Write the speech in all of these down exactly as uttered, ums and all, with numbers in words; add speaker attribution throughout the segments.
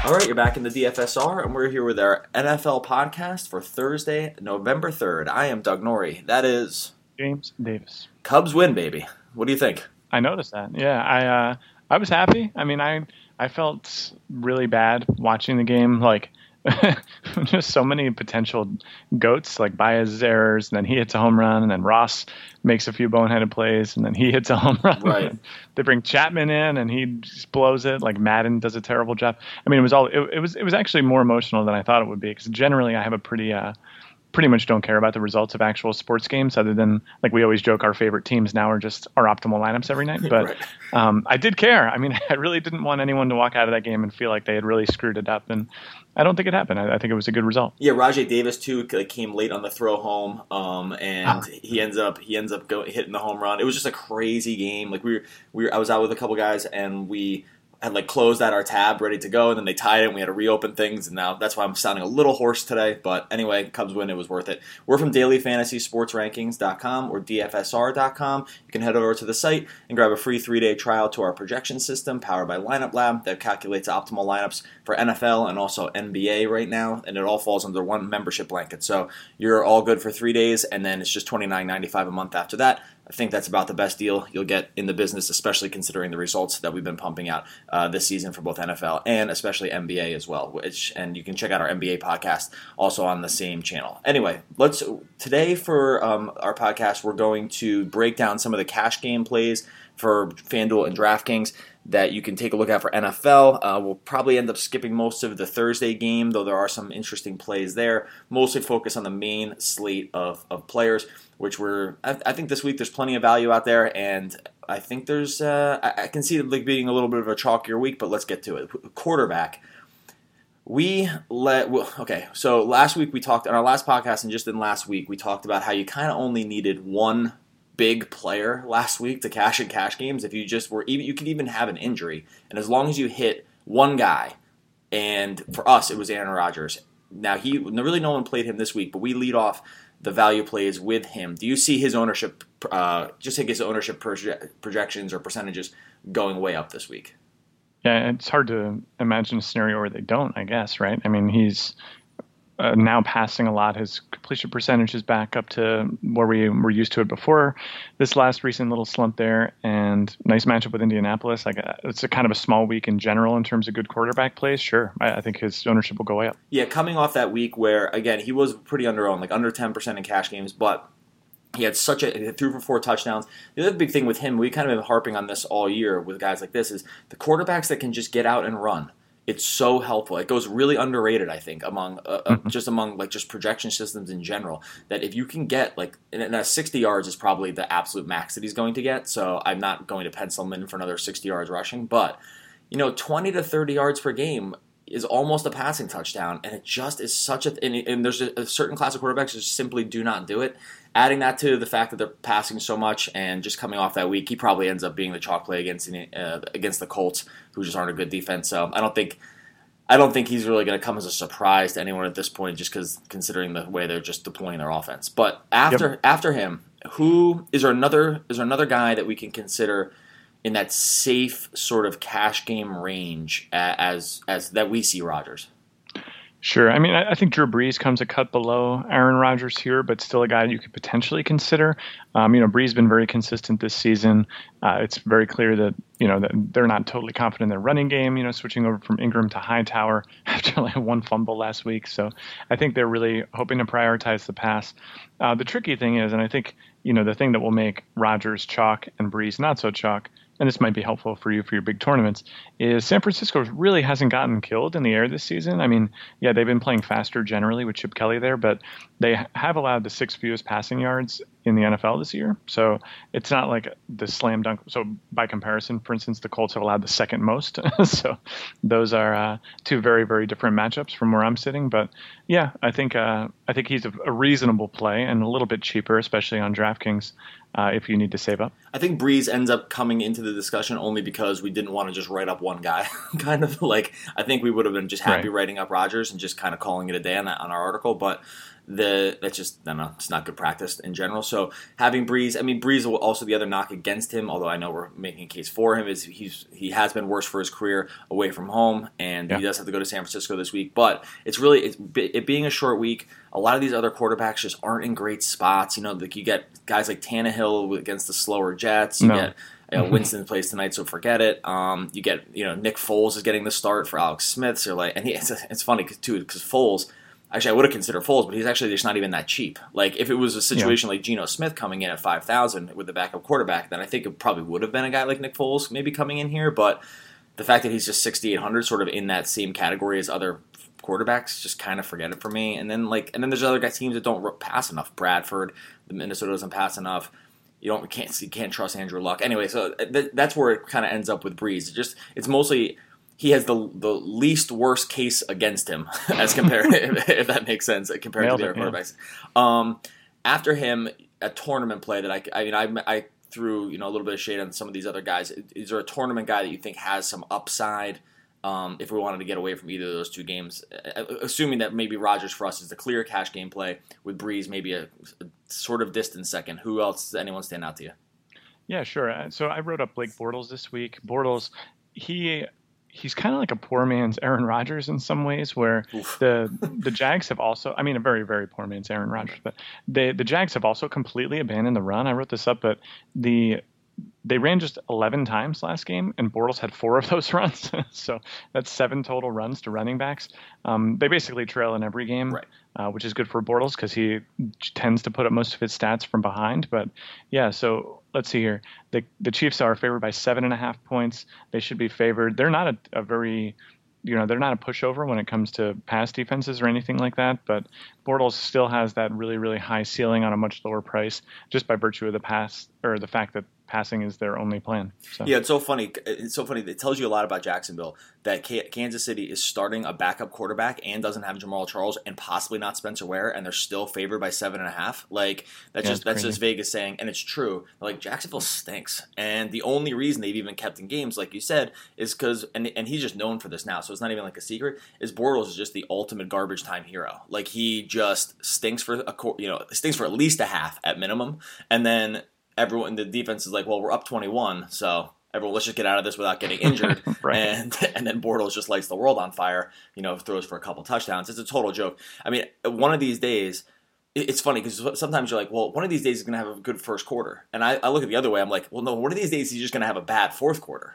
Speaker 1: All right, you're back in the D F S R, and we're here with our N F L podcast for Thursday, November third. I am Doug Norrie. That is...
Speaker 2: James Davis.
Speaker 1: Cubs win, baby. What do you think?
Speaker 2: I noticed that. Yeah, I uh, I was happy. I mean, I I felt really bad watching the game. Like, just so many potential goats, like Baez's errors, and then he hits a home run, and then Ross makes a few boneheaded plays, and then he hits a home run.
Speaker 1: Right.
Speaker 2: They bring Chapman in, and he just blows it. Like Madden does a terrible job. I mean, it was all it, it was it was actually more emotional than I thought it would be, because generally I have a pretty uh, pretty much don't care about the results of actual sports games, other than, like, we always joke our favorite teams now are just our optimal lineups every night. But
Speaker 1: Right.
Speaker 2: um, I did care. I mean, I really didn't want anyone to walk out of that game and feel like they had really screwed it up. And I don't think it happened. I, I think it was a good result.
Speaker 1: Yeah, Rajay Davis too like, came late on the throw home, um, and
Speaker 2: Ah.
Speaker 1: he ends up he ends up go, hitting the home run. It was just a crazy game. Like we were, we were, I was out with a couple guys, and we had like closed out our tab, ready to go, and then they tied it, and we had to reopen things, and now that's why I'm sounding a little hoarse today. But anyway, Cubs win. It was worth it. We're from daily fantasy sports rankings dot com or D F S R dot com. You can head over to the site and grab a free three-day trial to our projection system powered by Lineup Lab that calculates optimal lineups for N F L and also N B A right now, and it all falls under one membership blanket. So you're all good for three days, and then it's just twenty-nine ninety-five a month after that. I think that's about the best deal you'll get in the business, especially considering the results that we've been pumping out uh, this season for both N F L and especially N B A as well. Which, and you can check out our N B A podcast also on the same channel. Anyway, let's today for um, our podcast, we're going to break down some of the cash game plays for FanDuel and DraftKings that you can take a look at for N F L. Uh, we'll probably end up skipping most of the Thursday game, though there are some interesting plays there. Mostly focus on the main slate of, of players, which we're, I, I think this week there's plenty of value out there, and I think there's, uh, I, I can see it like being a little bit of a chalkier week, but let's get to it. Quarterback. We let, well, okay, so last week we talked, on our last podcast and just in last week, we talked about how you kind of only needed one big player last week to cash in cash games. If you just were, even you could even have an injury, and as long as you hit one guy, and for us it was Aaron Rodgers. Now he really no one played him this week, but we lead off the value plays with him. Do you see his ownership, uh, just take his ownership proje- projections or percentages going way up this week?
Speaker 2: Yeah, it's hard to imagine a scenario where they don't, I guess, right? I mean, he's Uh, now passing a lot. His completion percentage is back up to where we were used to it before this last recent little slump there, and nice matchup with Indianapolis. Like uh, it's a kind of a small week in general in terms of good quarterback plays. Sure, I, I think his ownership will go way up.
Speaker 1: Yeah, coming off that week where, again, he was pretty under-owned, like under ten percent in cash games, but he had such a, he threw for four touchdowns. The other big thing with him, we kind of been harping on this all year with guys like this, is the quarterbacks that can just get out and run. It's so helpful. It goes really underrated, I think, among uh, mm-hmm. just among like just projection systems in general. That if you can get like, and uh, sixty yards is probably the absolute max that he's going to get. So I'm not going to pencil him in for another sixty yards rushing. But you know, twenty to thirty yards per game is almost a passing touchdown, and it just is such a. And, and there's a, a certain class of quarterbacks that just simply do not do it. Adding that to the fact that they're passing so much, and just coming off that week, he probably ends up being the chalk play against uh, against the Colts, who just aren't a good defense. So I don't think I don't think he's really going to come as a surprise to anyone at this point, just because considering the way they're just deploying their offense. But after yep. after him, who is there another is there another guy that we can consider in that safe sort of cash game range as as that we see Rodgers?
Speaker 2: Sure. I mean, I think Drew Brees comes a cut below Aaron Rodgers here, but still a guy you could potentially consider. Um, you know, Brees been very consistent this season. Uh, it's very clear that, you know, that they're not totally confident in their running game, you know, switching over from Ingram to Hightower after like one fumble last week. So I think they're really hoping to prioritize the pass. Uh, the tricky thing is, and I think, you know, the thing that will make Rodgers chalk and Brees not so chalk, and this might be helpful for you for your big tournaments, is San Francisco really hasn't gotten killed in the air this season. I mean, yeah, they've been playing faster generally with Chip Kelly there, but they have allowed the sixth fewest passing yards in the N F L this year. So it's not like the slam dunk. So by comparison, for instance, the Colts have allowed the second most. So those are uh, two very, very different matchups from where I'm sitting. But yeah, I think uh, I think he's a, a reasonable play and a little bit cheaper, especially on DraftKings. Uh, if you need to save up.
Speaker 1: I think Brees ends up coming into the discussion only because we didn't want to just write up one guy. kind of like, I think we would have been just happy right. writing up Rodgers and just kind of calling it a day on that on our article. But the that's just I don't know, it's not good practice in general. So having Brees, I mean Brees will also the other knock against him, although I know we're making a case for him, is he's he has been worse for his career away from home, and yeah. he does have to go to San Francisco this week. But it's really it's it being a short week. A lot of these other quarterbacks just aren't in great spots. You know, like you get guys like Tannehill against the slower Jets. You
Speaker 2: no.
Speaker 1: get you know, Winston plays tonight, so forget it. Um, you get you know Nick Foles is getting the start for Alex Smith. So like, and he, it's, it's funny too because Foles. Actually, I would have considered Foles, but he's actually just not even that cheap. Like, if it was a situation yeah. like Geno Smith coming in at five thousand with the backup quarterback, then I think it probably would have been a guy like Nick Foles maybe coming in here. But the fact that he's just sixty-eight hundred, sort of in that same category as other quarterbacks, just kind of forget it for me. And then like, and then there's other guys teams that don't pass enough. Bradford, the Minnesota doesn't pass enough. You don't can't you can't trust Andrew Luck anyway. So th- that's where it kind of ends up with Brees. It just it's mostly. He has the the least worst case against him as compared, if, if that makes sense, compared Nailed to the other quarterbacks. Yeah. Um, after him, a tournament play that I, I mean, I, I threw you know a little bit of shade on some of these other guys. Is there a tournament guy that you think has some upside? Um, if we wanted to get away from either of those two games, assuming that maybe Rodgers for us is the clear cash game play with Brees, maybe a, a sort of distant second. Who else? Does anyone stand out to you?
Speaker 2: Yeah, sure. So I wrote up Blake Bortles this week. Bortles, he. He's kind of like a poor man's Aaron Rodgers in some ways, where Oof. the the Jags have also, I mean, a very, very poor man's Aaron Rodgers, but they, the Jags have also completely abandoned the run. I wrote this up, but the they ran just eleven times last game, and Bortles had four of those runs. So that's seven total runs to running backs. Um, they basically trail in every game,
Speaker 1: right.
Speaker 2: uh, which is good for Bortles because he tends to put up most of his stats from behind. But yeah, so let's see here. The the Chiefs are favored by seven and a half points. They should be favored. They're not a, a very, you know, they're not a pushover when it comes to pass defenses or anything like that. But Bortles still has that really, really high ceiling on a much lower price just by virtue of the pass or the fact that passing is their only plan. So.
Speaker 1: Yeah, it's so funny. It's so funny. It tells you a lot about Jacksonville that Kansas City is starting a backup quarterback and doesn't have Jamal Charles and possibly not Spencer Ware, and they're still favored by seven and a half. Like that's yeah, just that's crazy. Just Vegas saying, and it's true. Like Jacksonville stinks, and the only reason they've even kept in games, like you said, is because and and he's just known for this now, so it's not even like a secret. Is Bortles is just the ultimate garbage time hero. Like he just stinks for a you know stinks for at least a half at minimum, and then. Everyone, the defense is like, well, we're up twenty-one, so everyone, let's just get out of this without getting injured.
Speaker 2: right.
Speaker 1: And and then Bortles just lights the world on fire, you know, throws for a couple touchdowns. It's a total joke. I mean, one of these days, it's funny because sometimes you're like, well, one of these days he's going to have a good first quarter. And I, I look at the other way, I'm like, well, no, one of these days he's just going to have a bad fourth quarter.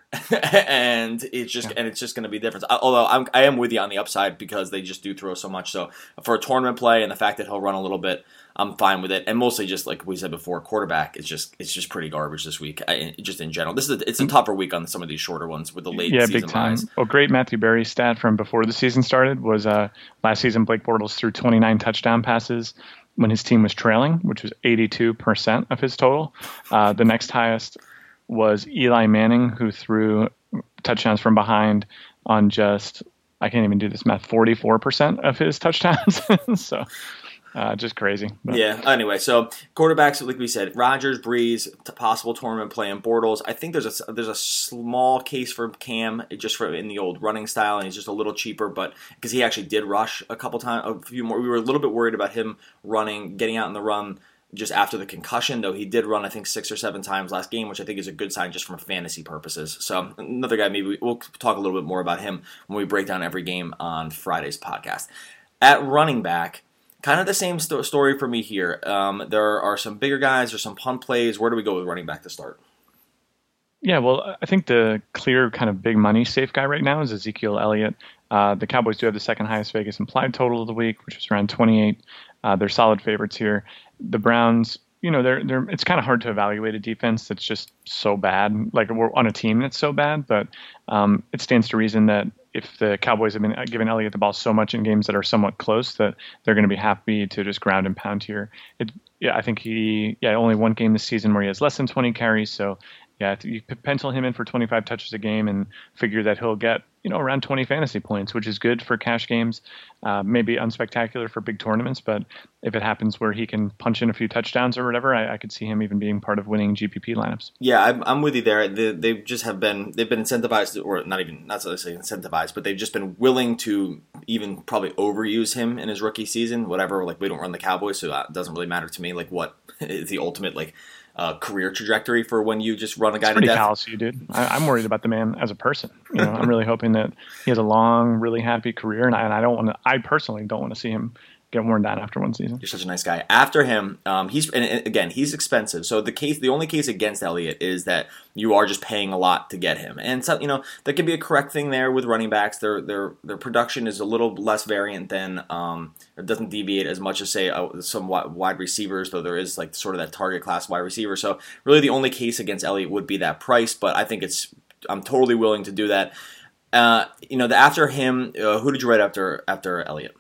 Speaker 1: and it's just yeah. and it's just going to be different. Although I'm, I am with you on the upside because they just do throw so much. So for a tournament play and the fact that he'll run a little bit, I'm fine with it, and mostly just like we said before, quarterback is just it's just pretty garbage this week. I, just in general, this is a, it's a tougher week on some of these shorter ones with the late
Speaker 2: yeah,
Speaker 1: season
Speaker 2: big time.
Speaker 1: buys.
Speaker 2: Well, great Matthew Berry stat from before the season started was uh, last season Blake Bortles threw twenty-nine touchdown passes when his team was trailing, which was eighty-two percent of his total. Uh, the next highest was Eli Manning, who threw touchdowns from behind on just I can't even do this math forty-four percent of his touchdowns. so. Uh, just crazy. But.
Speaker 1: Yeah. Anyway, so quarterbacks, like we said, Rodgers, Brees, possible tournament play, and Bortles. I think there's a there's a small case for Cam just for in the old running style, and he's just a little cheaper, but because he actually did rush a couple times, a few more. We were a little bit worried about him running, getting out in the run just after the concussion, though he did run I think six or seven times last game, which I think is a good sign just from fantasy purposes. So another guy, maybe we'll talk a little bit more about him when we break down every game on Friday's podcast. At running back. Kind of the same sto- story for me here. Um, there are some bigger guys, there's some punt plays. Where do we go with running back to start?
Speaker 2: Yeah, well, I think the clear kind of big money safe guy right now is Ezekiel Elliott. Uh, the Cowboys do have the second highest Vegas implied total of the week, which is around twenty-eight. Uh, they're solid favorites here. The Browns, you know, they're they're. It's kind of hard to evaluate a defense that's just so bad. Like we're on a team that's so bad, but um, it stands to reason that if the Cowboys have been giving Elliott the ball so much in games that are somewhat close, that they're going to be happy to just ground and pound here. It, yeah, I think he, yeah, only one game this season where he has less than twenty carries, so yeah, you pencil him in for twenty-five touches a game and figure that he'll get, you know, around twenty fantasy points, which is good for cash games. Uh, maybe unspectacular for big tournaments, but if it happens where he can punch in a few touchdowns or whatever, I, I could see him even being part of winning G P P lineups.
Speaker 1: Yeah, I'm, I'm with you there. They, they just have been they've been incentivized, or not even not necessarily incentivized, but they've just been willing to even probably overuse him in his rookie season. Whatever, like we don't run the Cowboys, so it doesn't really matter to me. Like what is the ultimate like uh, career trajectory for when you just run a guy
Speaker 2: it's pretty
Speaker 1: to death?
Speaker 2: Callous, you dude. I, I'm worried about the man as a person. You know, I'm really hoping that he has a long, really happy career, and I, and I don't want to. I personally don't want to see him get worn down after one season.
Speaker 1: You're such a nice guy. After him, um, he's and, and again he's expensive. So the case, the only case against Elliott is that you are just paying a lot to get him, and so you know that could be a correct thing there with running backs. Their their their production is a little less variant than um, it doesn't deviate as much as say uh, some wide receivers, though there is like sort of that target class wide receiver. So really, the only case against Elliott would be that price, but I think it's I'm totally willing to do that. Uh, you know, the, after him, uh, who did you write after after Elliott?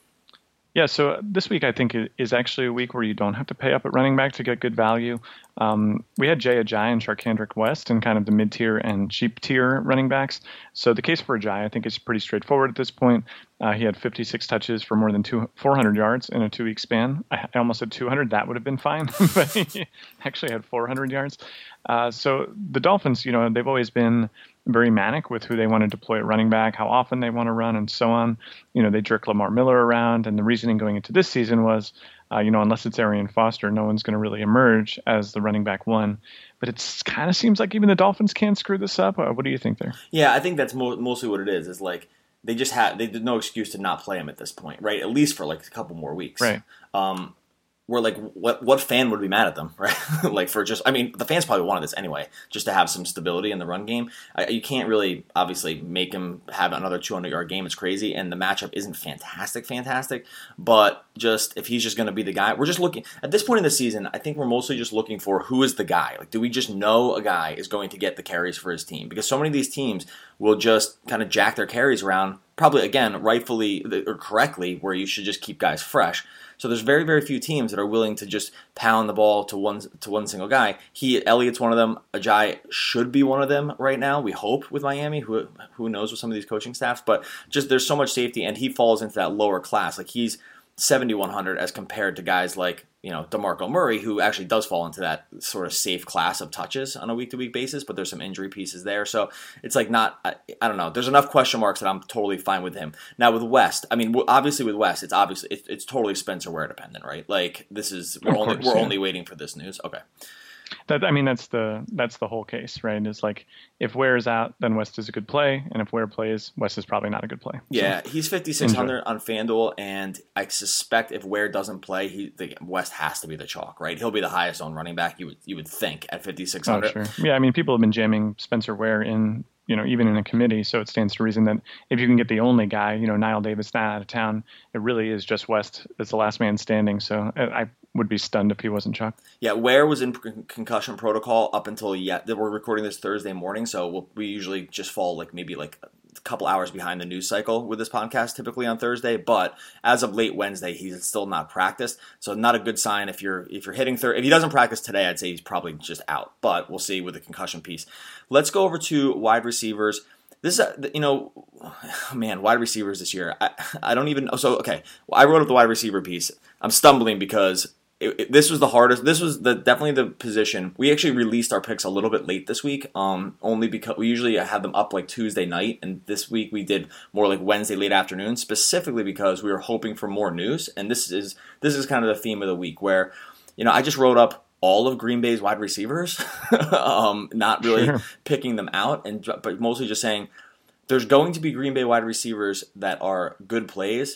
Speaker 2: Yeah, so this week I think is actually a week where you don't have to pay up at running back to get good value. Um, we had Jay Ajayi and Charkandrick West and kind of the mid-tier and cheap-tier running backs. So the case for Ajayi I think is pretty straightforward at this point. Uh, he had fifty-six touches for more than two, four hundred yards in a two-week span. I, I almost said two hundred. That would have been fine, but he actually had four hundred yards. Uh, so the Dolphins, you know, they've always been very manic with who they want to deploy at running back, how often they want to run, and so on. You know, they jerk Lamar Miller around, and the reasoning going into this season was, uh, you know, unless it's Arian Foster, no one's going to really emerge as the running back one. But it kind of seems like even the Dolphins can screw this up. Uh, what do you think there?
Speaker 1: Yeah, I think that's mo- mostly what it is. Is like they just had they did no excuse to not play him at this point, right? At least for like a couple more weeks,
Speaker 2: right?
Speaker 1: Um, We're like, what what fan would be mad at them, right? Like for just, I mean, the fans probably wanted this anyway, just to have some stability in the run game. I, you can't really, obviously, make him have another two hundred yard game. It's crazy, and the matchup isn't fantastic, fantastic. But just if he's just going to be the guy, we're just looking at this point in the season. I think we're mostly just looking for who is the guy. Like, do we just know a guy is going to get the carries for his team? Because so many of these teams will just kind of jack their carries around, probably again rightfully or correctly, where you should just keep guys fresh. So there's very, very few teams that are willing to just pound the ball to one to one single guy. He Elliott's one of them. Ajayi should be one of them right now. We hope with Miami. Who who knows with some of these coaching staffs? But just there's so much safety, and he falls into that lower class. Like he's seventy-one hundred as compared to guys like, you know, DeMarco Murray, who actually does fall into that sort of safe class of touches on a week-to-week basis, but there's some injury pieces there. So it's like not, I, I don't know. There's enough question marks that I'm totally fine with him. Now with West, I mean, obviously with West, it's obviously, it's, it's totally Spencer Ware dependent, right? Like this is, we're,
Speaker 2: course,
Speaker 1: only, we're
Speaker 2: yeah.
Speaker 1: only waiting for this news. Okay.
Speaker 2: That, I mean, that's the that's the whole case, right? It's like if Ware is out, then West is a good play, and if Ware plays, West is probably not a good play.
Speaker 1: Yeah,
Speaker 2: so,
Speaker 1: he's fifty-six hundred on FanDuel, and I suspect if Ware doesn't play, he the West has to be the chalk, right? He'll be the highest owned running back. You would you would think at fifty-six hundred.
Speaker 2: Oh, sure. Yeah, I mean, people have been jamming Spencer Ware in, you know, even in a committee, so it stands to reason that if you can get the only guy, you know, Niall Davis not out of town, it really is just West as the last man standing. So I, I would be stunned if he wasn't chalk.
Speaker 1: Yeah, Ware was in con- concussion protocol up until yet. We're recording this Thursday morning, so we'll, we usually just fall like maybe like a couple hours behind the news cycle with this podcast, typically on Thursday. But as of late Wednesday, he's still not practiced, so not a good sign if you're if you're hitting third. If he doesn't practice today, I'd say he's probably just out. But we'll see with the concussion piece. Let's go over to wide receivers. This, uh, you know, man, wide receivers this year. I, I don't even. So okay, well, I wrote up the wide receiver piece. I'm stumbling because it, it, this was the hardest. This was the definitely the position. We actually released our picks a little bit late this week, um, only because we usually have them up like Tuesday night, and this week we did more like Wednesday late afternoon, specifically because we were hoping for more news. And this is this is kind of the theme of the week, where, you know, I just wrote up all of Green Bay's wide receivers, um, not really
Speaker 2: Sure.
Speaker 1: picking them out, and but mostly just saying there's going to be Green Bay wide receivers that are good plays.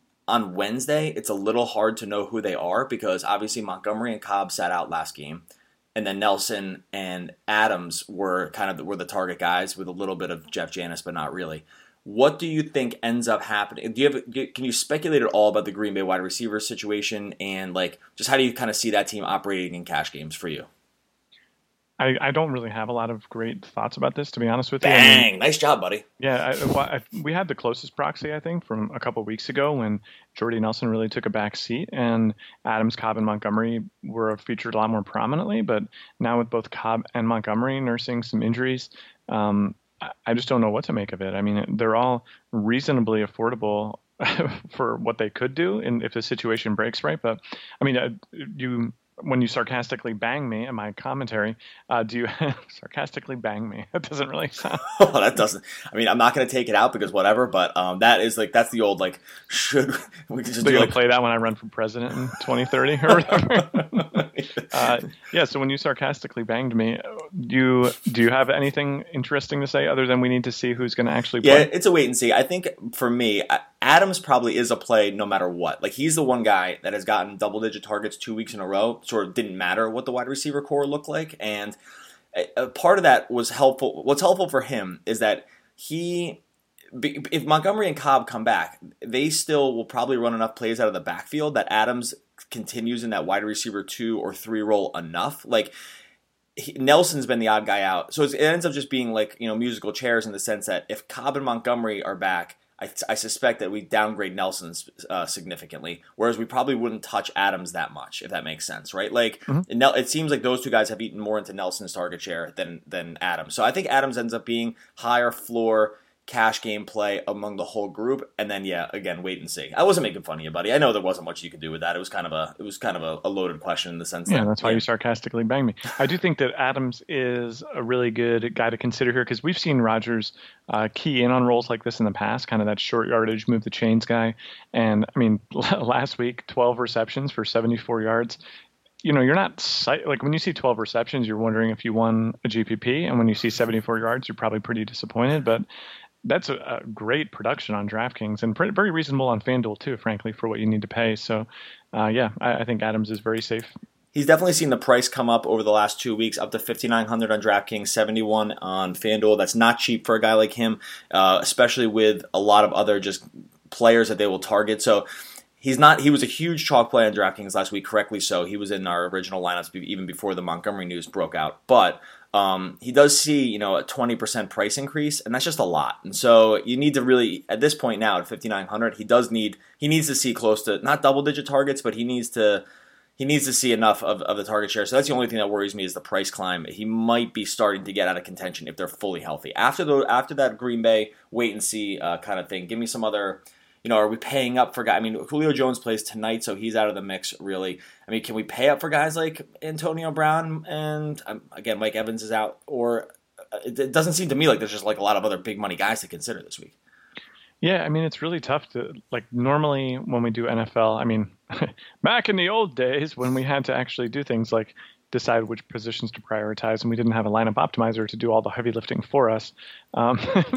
Speaker 1: On Wednesday, it's a little hard to know who they are because obviously Montgomery and Cobb sat out last game, and then Nelson and Adams were kind of the, were the target guys with a little bit of Jeff Janis, but not really. What do you think ends up happening? Do you have? Can you speculate at all about the Green Bay wide receiver situation, and like just how do you kind of see that team operating in cash games for you?
Speaker 2: I, I don't really have a lot of great thoughts about this, to be honest with you.
Speaker 1: Bang!
Speaker 2: I mean,
Speaker 1: Nice job, buddy.
Speaker 2: yeah, I, well, I, we had the closest proxy, I think, from a couple of weeks ago when Jordy Nelson really took a back seat, and Adams, Cobb, and Montgomery were featured a lot more prominently. But now with both Cobb and Montgomery nursing some injuries, um, I, I just don't know what to make of it. I mean, they're all reasonably affordable for what they could do, and if the situation breaks right. But I mean, uh, you. When you sarcastically bang me in my commentary, uh, do you sarcastically bang me? That doesn't really sound.
Speaker 1: Oh, that doesn't. I mean, I'm not going to take it out because whatever. But um, that is like that's the old like should we just
Speaker 2: so
Speaker 1: do
Speaker 2: you'll
Speaker 1: like
Speaker 2: play that when I run for president in twenty thirty or whatever? uh, yeah. So when you sarcastically banged me, do you do you have anything interesting to say other than we need to see who's going to actually play?
Speaker 1: Yeah, it's a wait and see. I think for me, Adams probably is a play no matter what. Like he's the one guy that has gotten double digit targets two weeks in a row. Sort of didn't matter what the wide receiver core looked like, and a part of that was helpful. What's helpful for him is that he, if Montgomery and Cobb come back, they still will probably run enough plays out of the backfield that Adams continues in that wide receiver two or three role enough. Like he, Nelson's been the odd guy out, so it ends up just being like you know musical chairs in the sense that if Cobb and Montgomery are back, I, I suspect that we downgrade Nelson uh, significantly, whereas we probably wouldn't touch Adams that much, if that makes sense, right? Like, mm-hmm. it, it seems like those two guys have eaten more into Nelson's target share than than Adams. So I think Adams ends up being higher floor cash game play among the whole group, and then yeah, again, wait and see. I wasn't making fun of you, buddy. I know there wasn't much you could do with that. It was kind of a it was kind of a, a loaded question in the sense
Speaker 2: yeah,
Speaker 1: that
Speaker 2: that's why
Speaker 1: yeah.
Speaker 2: you sarcastically bang me. I do think that Adams is a really good guy to consider here because we've seen Rodgers uh, key in on roles like this in the past, kind of that short yardage, move the chains guy. And I mean, last week, twelve receptions for seventy-four yards. You know, you're not like when you see twelve receptions, you're wondering if you won a G P P, and when you see seventy-four yards, you're probably pretty disappointed. But that's a, a great production on DraftKings and pretty, very reasonable on FanDuel too, frankly, for what you need to pay. So, uh, yeah, I, I think Adams is very safe.
Speaker 1: He's definitely seen the price come up over the last two weeks, up to fifty-nine hundred on DraftKings, seventy-one on FanDuel. That's not cheap for a guy like him, uh, especially with a lot of other just players that they will target. So he's not. He was a huge chalk play on DraftKings last week, correctly so. He was in our original lineups even before the Montgomery news broke out, but. Um, he does see, you know, a twenty percent price increase, and that's just a lot. And so you need to really, at this point now at fifty-nine hundred, he does need, he needs to see close to, not double-digit targets, but he needs to, he needs to see enough of, of the target share. So that's the only thing that worries me is the price climb. He might be starting to get out of contention if they're fully healthy. After the after that Green Bay wait and see uh, kind of thing, give me some other. You know, are we paying up for guys? I mean, Julio Jones plays tonight, so he's out of the mix, really. I mean, can we pay up for guys like Antonio Brown and, um, again, Mike Evans is out? Or uh, it, it doesn't seem to me like there's just like a lot of other big money guys to consider this week.
Speaker 2: Yeah, I mean, it's really tough to, like, normally when we do N F L, I mean, back in the old days when we had to actually do things like decide which positions to prioritize and we didn't have a lineup optimizer to do all the heavy lifting for us, um,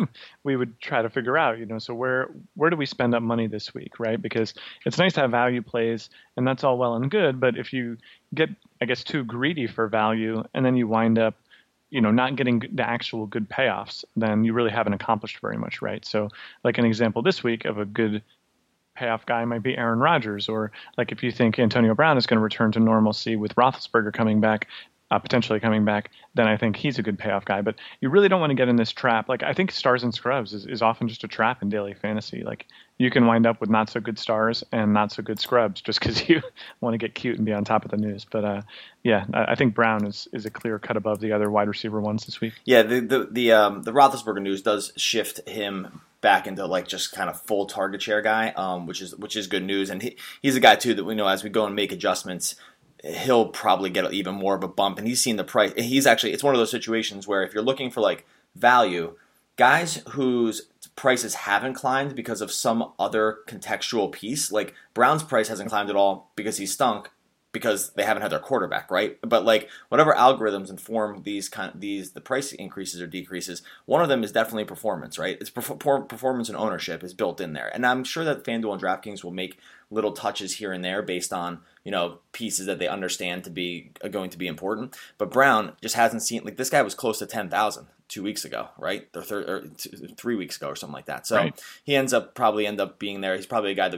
Speaker 2: we would try to figure out, you know, so where where do we spend up money this week, right? Because it's nice to have value plays, and that's all well and good, but if you get, I guess, too greedy for value and then you wind up, you know, not getting the actual good payoffs, then you really haven't accomplished very much, right? So like an example this week of a good payoff guy might be Aaron Rodgers, or like if you think Antonio Brown is going to return to normalcy with Roethlisberger coming back, uh, potentially coming back, then I think he's a good payoff guy. But you really don't want to get in this trap. Like I think stars and scrubs is, is often just a trap in daily fantasy. Like you can wind up with not so good stars and not so good scrubs just because you want to get cute and be on top of the news. But uh, yeah, I, I think Brown is, is a clear cut above the other wide receiver ones this week.
Speaker 1: Yeah, the the the, um, the Roethlisberger news does shift him back into like just kind of full target share guy, um, which is which is good news. And he, he's a guy too that we know as we go and make adjustments, he'll probably get even more of a bump. And he's seen the price. He's actually, it's one of those situations where if you're looking for like value, guys whose prices haven't climbed because of some other contextual piece, like Brown's price hasn't climbed at all because he stunk because they haven't had their quarterback, right? But like whatever algorithms inform these kind of, these the price increases or decreases, one of them is definitely performance, right? It's perfor- performance and ownership is built in there, and I'm sure that FanDuel and DraftKings will make little touches here and there based on you know pieces that they understand to be uh, going to be important. But Brown just hasn't seen, like this guy was close to ten thousand two weeks ago, right? Or, thir- or two, three weeks ago or something like that. So right. He ends up probably end up being there. He's probably a guy that we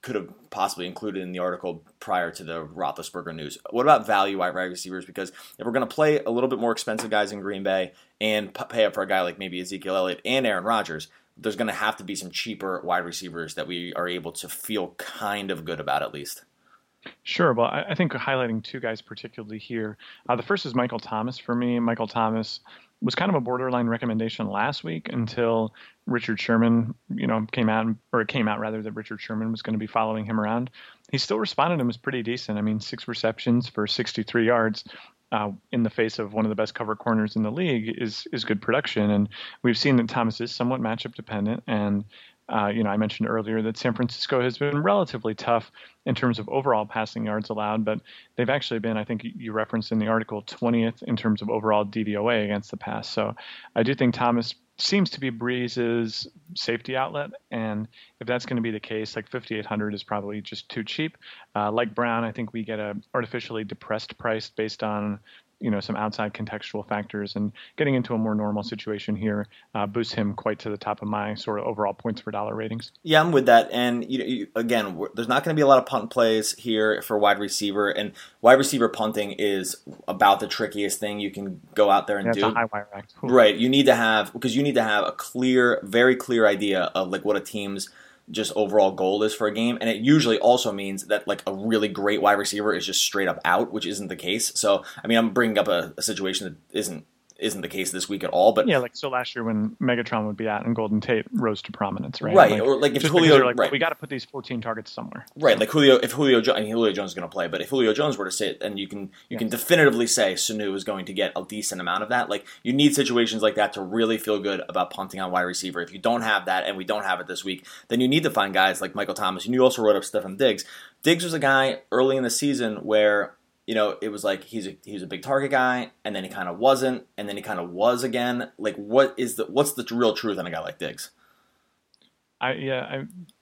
Speaker 1: could have possibly included in the article prior to the Roethlisberger news. What about value wide receivers? Because if we're going to play a little bit more expensive guys in Green Bay and pay up for a guy like maybe Ezekiel Elliott and Aaron Rodgers, there's going to have to be some cheaper wide receivers that we are able to feel kind of good about at least.
Speaker 2: Sure. Well, I think highlighting two guys particularly here. Uh, the first is Michael Thomas for me. Michael Thomas was kind of a borderline recommendation last week until Richard Sherman, you know, came out, or it came out rather that Richard Sherman was going to be following him around. He still responded and was pretty decent. I mean, six receptions for sixty-three yards uh, in the face of one of the best cover corners in the league is is good production. And we've seen that Thomas is somewhat matchup dependent. And Uh, you know, I mentioned earlier that San Francisco has been relatively tough in terms of overall passing yards allowed, but they've actually been, I think you referenced in the article, twentieth in terms of overall D V O A against the pass. So I do think Thomas seems to be Breeze's safety outlet, and if that's going to be the case, like fifty-eight hundred is probably just too cheap. Uh, like Brown, I think we get a artificially depressed price based on you know, some outside contextual factors, and getting into a more normal situation here uh, boosts him quite to the top of my sort of overall points per dollar ratings.
Speaker 1: Yeah, I'm with that. And you know, you, again, there's not going to be a lot of punt plays here for wide receiver, and wide receiver punting is about the trickiest thing you can go out there and
Speaker 2: yeah,
Speaker 1: do.
Speaker 2: It's a high wire act.
Speaker 1: Right. You need to have, because you need to have a clear, very clear idea of like what a team's just overall goal is for a game, and it usually also means that like a really great wide receiver is just straight up out, which isn't the case. So I mean, I'm bringing up a, a situation that isn't isn't the case this week at all. But
Speaker 2: yeah, like so last year when Megatron would be out and Golden Tate rose to prominence, right?
Speaker 1: Right,
Speaker 2: like,
Speaker 1: or like if
Speaker 2: just
Speaker 1: Julio,
Speaker 2: like,
Speaker 1: right.
Speaker 2: we got to put these fourteen targets somewhere.
Speaker 1: Right, like Julio, if Julio, I mean Julio Jones is going to play, but if Julio Jones were to sit, and you can you yes. can definitively say Sanu is going to get a decent amount of that. Like you need situations like that to really feel good about punting on wide receiver. If you don't have that, and we don't have it this week, then you need to find guys like Michael Thomas. And you also wrote up Stefon Diggs. Diggs was a guy early in the season where, you know, it was like he's a he was a big target guy, and then he kind of wasn't, and then he kind of was again. Like, what is the what's the real truth on a guy like Diggs?
Speaker 2: I yeah I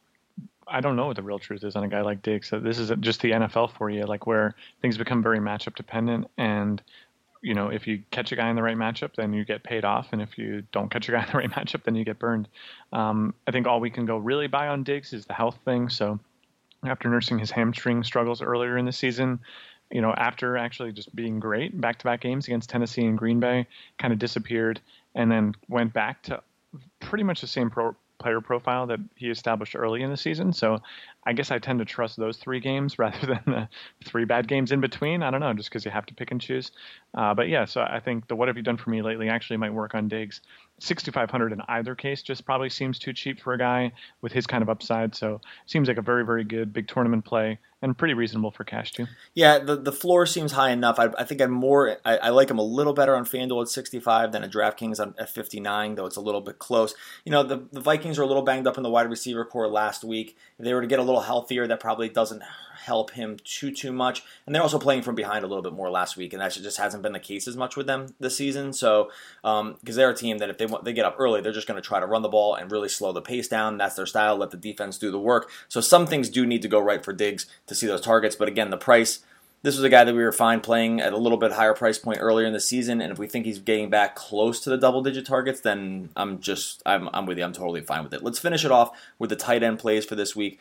Speaker 2: I don't know what the real truth is on a guy like Diggs. So this is just the N F L for you, like where things become very matchup dependent, and you know, if you catch a guy in the right matchup, then you get paid off, and if you don't catch a guy in the right matchup, then you get burned. Um, I think all we can go really by on Diggs is the health thing. So after nursing his hamstring struggles earlier in the season, you know, after actually just being great, back-to-back games against Tennessee and Green Bay, kind of disappeared and then went back to pretty much the same pro- player profile that he established early in the season. So I guess I tend to trust those three games rather than the three bad games in between. I don't know, just because you have to pick and choose. Uh, but yeah, so I think the what have you done for me lately actually might work on Diggs. sixty-five hundred in either case just probably seems too cheap for a guy with his kind of upside. So seems like a very, very good big tournament play and pretty reasonable for cash too.
Speaker 1: Yeah, the the floor seems high enough. I, I think I'm more. I, I like him a little better on FanDuel at sixty-five than at DraftKings on, at fifty-nine, though it's a little bit close. You know, the the Vikings are a little banged up in the wide receiver core last week. If they were to get a little healthier, that probably doesn't help him too too much. And they're also playing from behind a little bit more last week, and that just hasn't been the case as much with them this season. So, because um, they're a team that if they want, they get up early, they're just going to try to run the ball and really slow the pace down. That's their style. Let the defense do the work. So some things do need to go right for Diggs to see those targets. But again, the price. This was a guy that we were fine playing at a little bit higher price point earlier in the season, and if we think he's getting back close to the double-digit targets, then I'm just I'm I'm with you. I'm totally fine with it. Let's finish it off with the tight end plays for this week.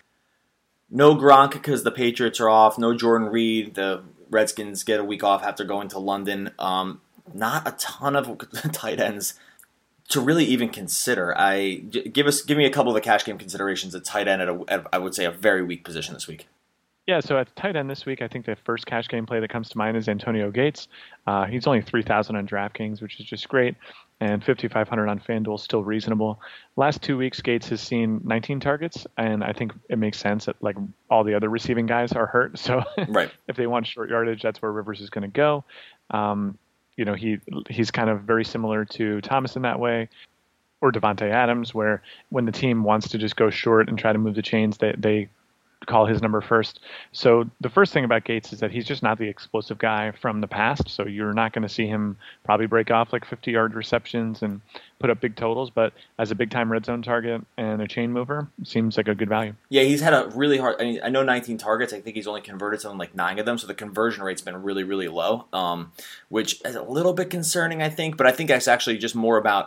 Speaker 1: No Gronk because the Patriots are off. No Jordan Reed. The Redskins get a week off after going to London. Um, not a ton of tight ends to really even consider. I give us give me a couple of the cash game considerations at tight end at, a, at I would say a very weak position this week.
Speaker 2: Yeah, so at tight end this week, I think the first cash game play that comes to mind is Antonio Gates. Uh, he's only three thousand on DraftKings, which is just great, and fifty-five hundred on FanDuel, still reasonable. Last two weeks, Gates has seen nineteen targets, and I think it makes sense that like all the other receiving guys are hurt. So
Speaker 1: right.
Speaker 2: If they want short yardage, that's where Rivers is going to go. Um, you know, he he's kind of very similar to Thomas in that way, or Devontae Adams, where when the team wants to just go short and try to move the chains, they they call his number first. So the first thing about Gates is that he's just not the explosive guy from the past. So you're not going to see him probably break off like fifty-yard receptions and put up big totals. But as a big-time red zone target and a chain mover, seems like a good value.
Speaker 1: Yeah, he's had a really hard. I mean, I know nineteen targets. I think he's only converted something like nine of them. So the conversion rate's been really, really low, um, which is a little bit concerning, I think. But I think that's actually just more about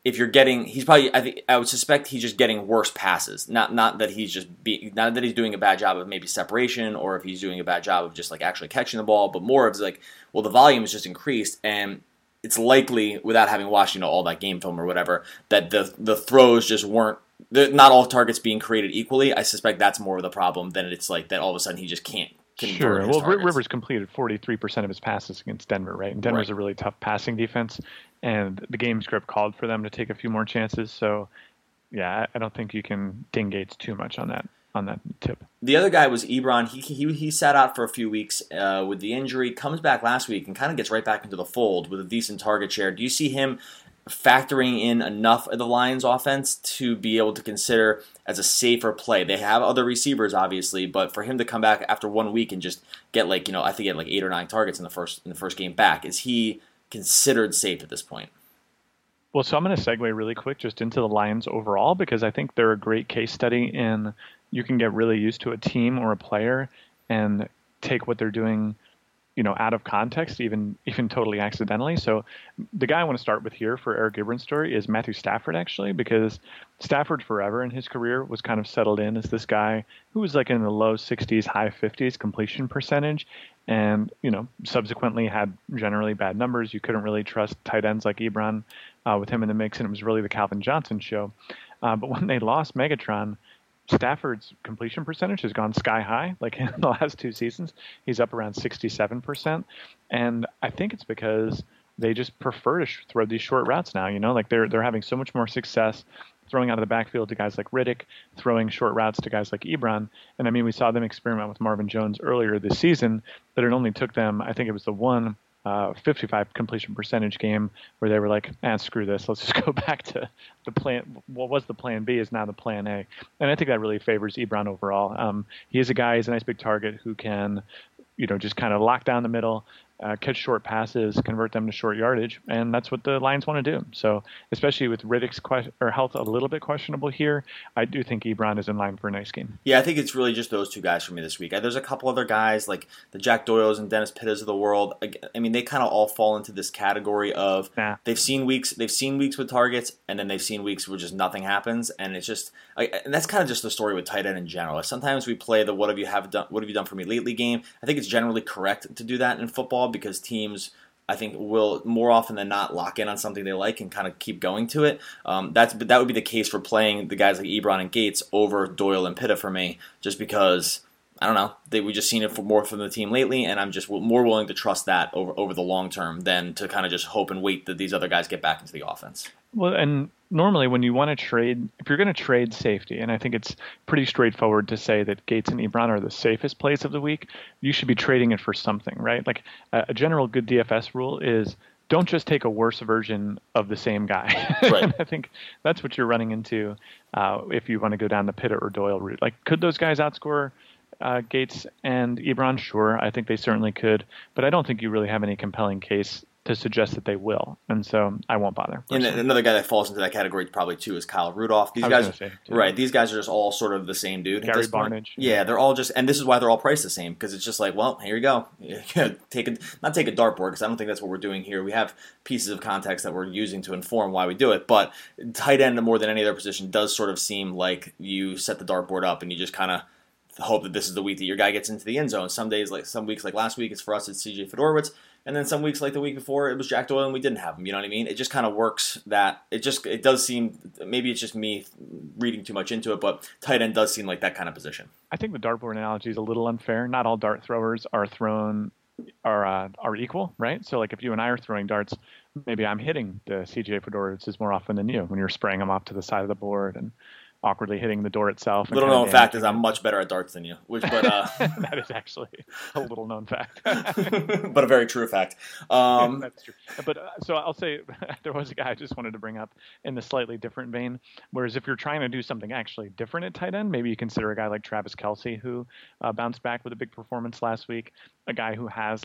Speaker 1: if you're getting, he's probably, I think, I would suspect he's just getting worse passes. Not not that he's just be, not that he's doing a bad job of maybe separation, or if he's doing a bad job of just like actually catching the ball, but more of like, well, the volume is just increased, and it's likely, without having watched, you know, all that game film or whatever, that the the throws just weren't, not all targets being created equally. I suspect that's more of the problem than it's like that all of a sudden he just can't.
Speaker 2: Sure. Well, targets. Rivers completed forty-three percent of his passes against Denver, right? And Denver's right. a really tough passing defense, and the game script called for them to take a few more chances. So, yeah, I don't think you can ding Gates too much on that on that tip.
Speaker 1: The other guy was Ebron. He he he sat out for a few weeks uh, with the injury, comes back last week, and kind of gets right back into the fold with a decent target share. Do you see him factoring in enough of the Lions offense to be able to consider as a safer play? They have other receivers, obviously, but for him to come back after one week and just get like, you know, I think he had like eight or nine targets in the first in the first game back, is he considered safe at this point?
Speaker 2: Well, so I'm going to segue really quick just into the Lions overall, because I think they're a great case study in you can get really used to a team or a player and take what they're doing, you know, out of context, even even totally accidentally. So the guy I want to start with here for Eric Ebron's story is Matthew Stafford, actually, because Stafford forever in his career was kind of settled in as this guy who was like in the low sixties, high fifties completion percentage, and, you know, subsequently had generally bad numbers. You couldn't really trust tight ends like Ebron uh, with him in the mix, and it was really the Calvin Johnson show. Uh, but when they lost Megatron, Stafford's completion percentage has gone sky high. Like in the last two seasons, he's up around sixty-seven percent. And I think it's because they just prefer to sh- throw these short routes now. You know, like they're they're having so much more success throwing out of the backfield to guys like Riddick, throwing short routes to guys like Ebron. And I mean, we saw them experiment with Marvin Jones earlier this season, but it only took them, I think it was the one Uh, fifty-five completion percentage game where they were like, ah, screw this. Let's just go back to the plan. What was the plan B is now the plan A. And I think that really favors Ebron overall. Um, he is a guy, he's a nice big target who can, you know, just kind of lock down the middle, uh, catch short passes, convert them to short yardage. And that's what the Lions want to do. So especially with Riddick's que- or health a little bit questionable here, I do think Ebron is in line for a nice game.
Speaker 1: Yeah, I think it's really just those two guys for me this week. There's a couple other guys like the Jack Doyles and Dennis Pittas of the world. I mean, they kind of all fall into this category of nah. they've seen weeks, they've seen weeks with targets, and then they've seen weeks where just nothing happens, and it's just, and that's kind of just the story with tight end in general. Sometimes we play the "what have you have done, what have you done for me lately" game. I think it's generally correct to do that in football because teams, I think, will more often than not lock in on something they like and kind of keep going to it. Um, that's that would be the case for playing the guys like Ebron and Gates over Doyle and Pitta for me, just because I don't know they we just seen it for more from the team lately, and I'm just more willing to trust that over over the long term than to kind of just hope and wait that these other guys get back into the offense.
Speaker 2: Well, and normally when you want to trade, if you're going to trade safety, and I think it's pretty straightforward to say that Gates and Ebron are the safest plays of the week, you should be trading it for something, right? Like a general good D F S rule is don't just take a worse version of the same guy.
Speaker 1: Right.
Speaker 2: And I think that's what you're running into uh, if you want to go down the Pitta or Doyle route. Like, could those guys outscore uh, Gates and Ebron? Sure, I think they certainly could, but I don't think you really have any compelling case to suggest that they will, and so I won't bother.
Speaker 1: Personally. And another guy that falls into that category probably too is Kyle Rudolph. These guys, say, right? These guys are just all sort of the same dude.
Speaker 2: Gary Barnidge.
Speaker 1: Yeah, they're all just, and this is why they're all priced the same because it's just like, well, here you go. take a not take a dartboard because I don't think that's what we're doing here. We have pieces of context that we're using to inform why we do it, but tight end more than any other position does sort of seem like you set the dartboard up and you just kind of hope that this is the week that your guy gets into the end zone. Some days, like some weeks, like last week, it's for us, it's C J Fedorowicz. And then some weeks, like the week before, it was Jack Doyle and we didn't have him. You know what I mean? It just kind of works that it just, it does seem, maybe it's just me reading too much into it, but tight end does seem like that kind of position.
Speaker 2: I think the dartboard analogy is a little unfair. Not all dart throwers are thrown, are uh, are equal, right? So like if you and I are throwing darts, maybe I'm hitting the C J Fedorowicz more often than you when you're spraying them off to the side of the board and awkwardly hitting the door itself.
Speaker 1: Little known fact is I'm much better at darts than you, which, but uh,
Speaker 2: that is actually a little known fact,
Speaker 1: but a very true fact. Um,
Speaker 2: That's true. But uh, so I'll say there was a guy I just wanted to bring up in the slightly different vein. Whereas if you're trying to do something actually different at tight end, maybe you consider a guy like Travis Kelce who uh, bounced back with a big performance last week. A guy who has like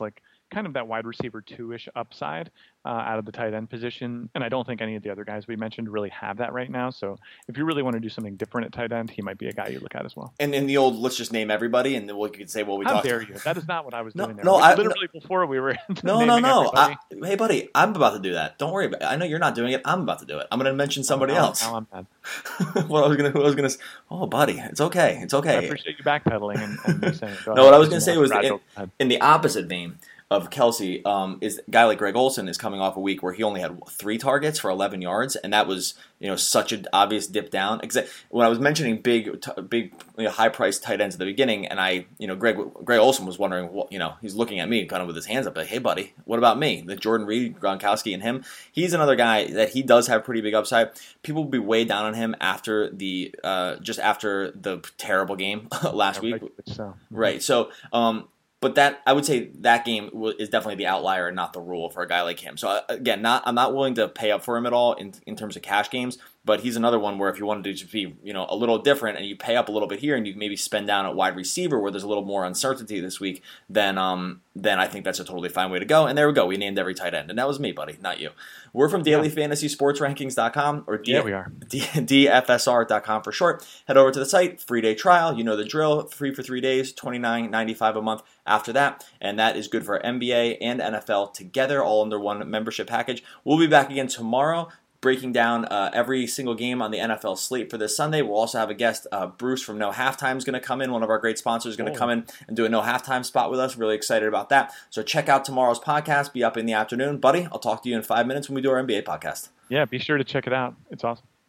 Speaker 2: kind of that wide receiver two-ish upside uh, out of the tight end position. And I don't think any of the other guys we mentioned really have that right now. So if you really want to do something different at tight end, he might be a guy you look at as well.
Speaker 1: And in the old, let's just name everybody, and then we could say, well, we
Speaker 2: How
Speaker 1: talked.
Speaker 2: How dare you? That is not what I was
Speaker 1: no,
Speaker 2: doing there.
Speaker 1: No, I,
Speaker 2: literally no, before we were
Speaker 1: No, no, no. I, hey, buddy, I'm about to do that. Don't worry about it. I know you're not doing it. I'm about to do it. I'm going to mention somebody
Speaker 2: oh, now,
Speaker 1: else.
Speaker 2: Now I'm mad.
Speaker 1: What I was going to, I was going to. Oh, buddy, it's okay. It's okay.
Speaker 2: I appreciate you backpedaling and, and me saying.
Speaker 1: No, what I was going to say was in, in the opposite vein of Kelce, um, is a guy like Greg Olsen is coming off a week where he only had three targets for eleven yards, and that was, you know, such an obvious dip down. When I was mentioning big, t- big, you know, high-priced tight ends at the beginning, and I, you know, Greg Greg Olsen was wondering, what, you know, he's looking at me kind of with his hands up, like, hey, buddy, what about me? The Jordan Reed, Gronkowski, and him. He's another guy that he does have pretty big upside. People will be way down on him after the, uh, just after the terrible game last
Speaker 2: yeah,
Speaker 1: week.
Speaker 2: So.
Speaker 1: Right. So, um, But that I would say that game is definitely the outlier and not the rule for a guy like him. So again, not I'm not willing to pay up for him at all in in terms of cash games. But he's another one where if you wanted to just be, you know, a little different and you pay up a little bit here and you maybe spend down at wide receiver where there's a little more uncertainty this week, then um then I think that's a totally fine way to go. And there we go. We named every tight end, and that was me, buddy, not you. We're from daily fantasy sports rankings dot com or D-
Speaker 2: yeah, we are.
Speaker 1: D F S R dot com for short. Head over to the site, free day trial. You know the drill. Free for three days, twenty-nine ninety-five a month after that, and that is good for N B A and N F L together, all under one membership package. We'll be back again tomorrow, breaking down uh, every single game on the N F L slate for this Sunday. We'll also have a guest, uh, Bruce from No Halftime is going to come in. One of our great sponsors is going to oh. come in and do a No Halftime spot with us. Really excited about that. So check out tomorrow's podcast. Be up in the afternoon. Buddy, I'll talk to you in five minutes when we do our N B A podcast.
Speaker 2: Yeah, be sure to check it out. It's awesome.